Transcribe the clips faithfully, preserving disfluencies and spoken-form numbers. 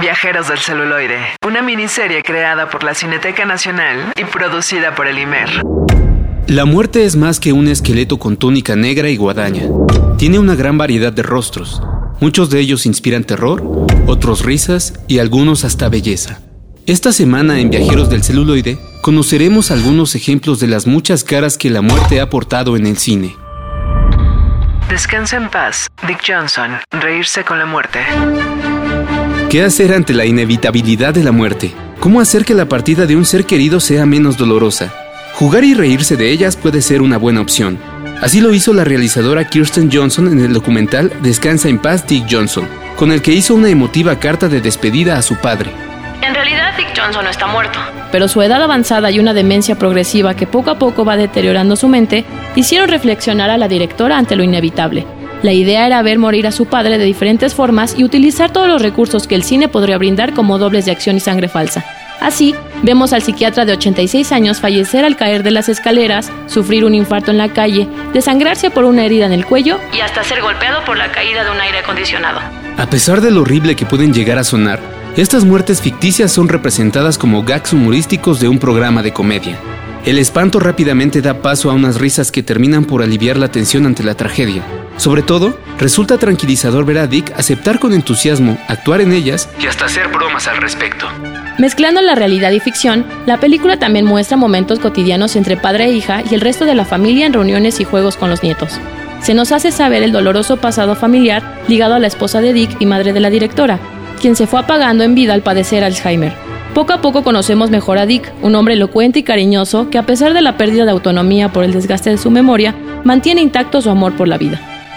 Viajeros del celuloide, una miniserie creada por la Cineteca Nacional y producida por el I M E R. La muerte es más que un esqueleto con túnica negra y guadaña. Tiene una gran variedad de rostros. Muchos de ellos inspiran terror, otros risas y algunos hasta belleza. Esta semana en Viajeros del celuloide conoceremos algunos ejemplos de las muchas caras que la muerte ha portado en el cine. Descansa en paz, Dick Johnson. Reírse con la muerte. ¿Qué hacer ante la inevitabilidad de la muerte? ¿Cómo hacer que la partida de un ser querido sea menos dolorosa? Jugar y reírse de ellas puede ser una buena opción. Así lo hizo la realizadora Kirsten Johnson en el documental Descansa en paz, Dick Johnson, con el que hizo una emotiva carta de despedida a su padre. En realidad, Dick Johnson no está muerto, pero su edad avanzada y una demencia progresiva que poco a poco va deteriorando su mente hicieron reflexionar a la directora ante lo inevitable. La idea era ver morir a su padre de diferentes formas y utilizar todos los recursos que el cine podría brindar como dobles de acción y sangre falsa. Así, vemos al psiquiatra de ochenta y seis años fallecer al caer de las escaleras, sufrir un infarto en la calle, desangrarse por una herida en el cuello y hasta ser golpeado por la caída de un aire acondicionado. A pesar de lo horrible que pueden llegar a sonar, estas muertes ficticias son representadas como gags humorísticos de un programa de comedia. El espanto rápidamente da paso a unas risas que terminan por aliviar la tensión ante la tragedia. Sobre todo, resulta tranquilizador ver a Dick aceptar con entusiasmo, actuar en ellas y hasta hacer bromas al respecto. Mezclando la realidad y ficción, la película también muestra momentos cotidianos entre padre e hija y el resto de la familia en reuniones y juegos con los nietos. Se nos hace saber el doloroso pasado familiar ligado a la esposa de Dick y madre de la directora, quien se fue apagando en vida al padecer Alzheimer. Poco a poco conocemos mejor a Dick, un hombre elocuente y cariñoso que, a pesar de la pérdida de autonomía por el desgaste de su memoria, mantiene intacto su amor por la vida.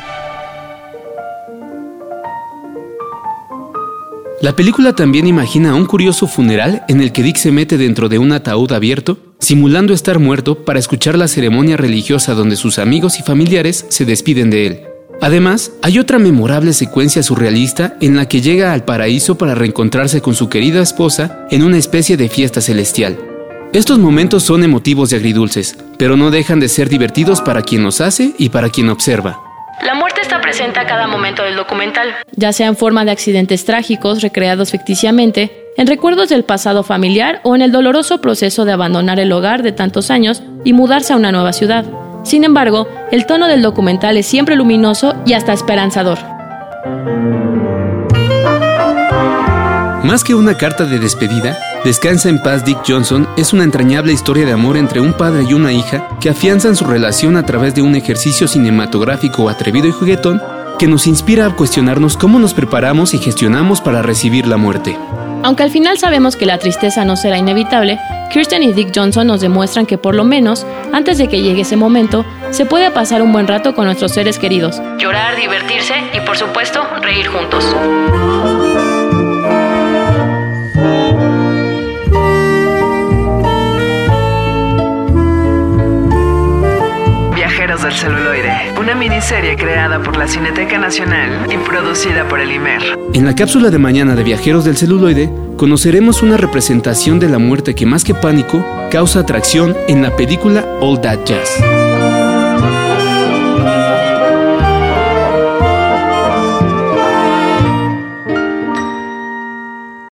La película también imagina un curioso funeral en el que Dick se mete dentro de un ataúd abierto, simulando estar muerto para escuchar la ceremonia religiosa donde sus amigos y familiares se despiden de él. Además, hay otra memorable secuencia surrealista en la que llega al paraíso para reencontrarse con su querida esposa en una especie de fiesta celestial. Estos momentos son emotivos y agridulces, pero no dejan de ser divertidos para quien los hace y para quien observa. La muerte está presente a cada momento del documental, ya sea en forma de accidentes trágicos recreados ficticiamente, en recuerdos del pasado familiar o en el doloroso proceso de abandonar el hogar de tantos años y mudarse a una nueva ciudad. Sin embargo, el tono del documental es siempre luminoso y hasta esperanzador. Más que una carta de despedida, Descansa en paz, Dick Johnson es una entrañable historia de amor entre un padre y una hija que afianzan su relación a través de un ejercicio cinematográfico atrevido y juguetón que nos inspira a cuestionarnos cómo nos preparamos y gestionamos para recibir la muerte. Aunque al final sabemos que la tristeza no será inevitable, Kirsten y Dick Johnson nos demuestran que por lo menos, antes de que llegue ese momento, se puede pasar un buen rato con nuestros seres queridos, llorar, divertirse y, por supuesto, reír juntos. Viajeros del celuloide, una miniserie creada por la Cineteca Nacional y producida por el I M E R. En la cápsula de mañana de Viajeros del celuloide, conoceremos una representación de la muerte que más que pánico, causa atracción en la película All That Jazz.